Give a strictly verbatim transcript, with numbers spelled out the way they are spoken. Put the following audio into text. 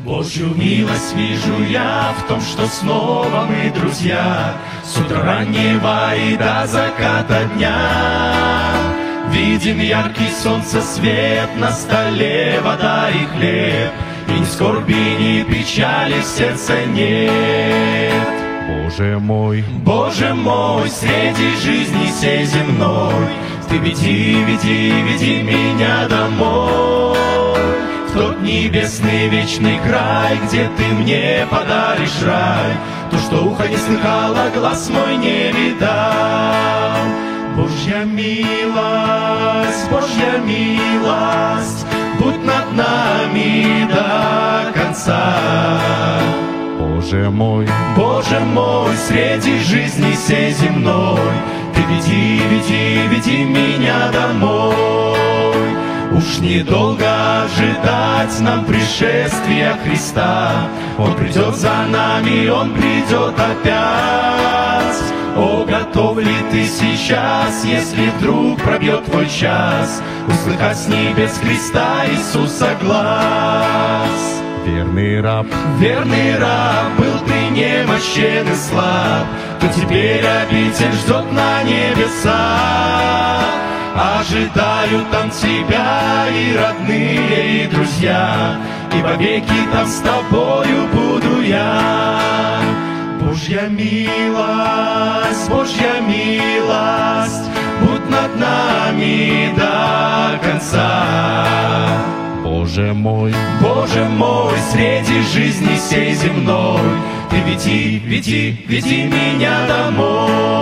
Божью милость вижу я в том, что снова мы друзья, с утра раннего и до заката дня. Видим яркий солнце свет, на столе вода и хлеб, и ни скорби, ни печали в сердце нет. Боже мой, Боже мой, среди жизни сей земной, Ты веди, веди, веди меня домой, в тот небесный вечный край, где Ты мне подаришь рай, то, что ухо не слыхало, глаз мой не видал. Божья милость, Божья милость, будь над нами до конца. Боже мой, Боже мой, среди жизни сей земной, Ты веди, веди, веди меня домой. Уж недолго ожидать нам пришествия Христа, Он придет за нами, Он придет опять. О, готов ли ты сейчас, если вдруг пробьет твой час, услыхать с небес Христа Иисуса глас? верный раб, Верный раб, был ты немощен и слаб, то теперь обитель ждет на небесах. Ожидаю там тебя и родные, и друзья, и вовеки там с тобою буду я. Божья милость, Божья милость, будь над нами до конца. Боже мой, Боже мой, среди жизни сей земной, Ты веди, веди, веди меня домой.